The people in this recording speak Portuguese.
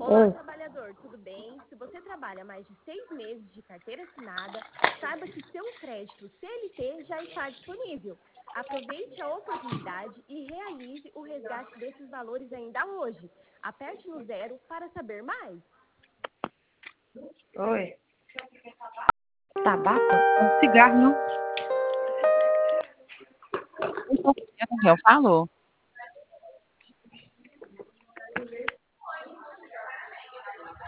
Olá, trabalhador, tudo bem? Se você trabalha mais de 6 meses de carteira assinada, saiba que seu crédito CLT já está disponível. Aproveite a oportunidade e realize o resgate desses valores ainda hoje. Aperte no 0 para saber mais. Oi. Tabaco? Um cigarro, não? Eu falo?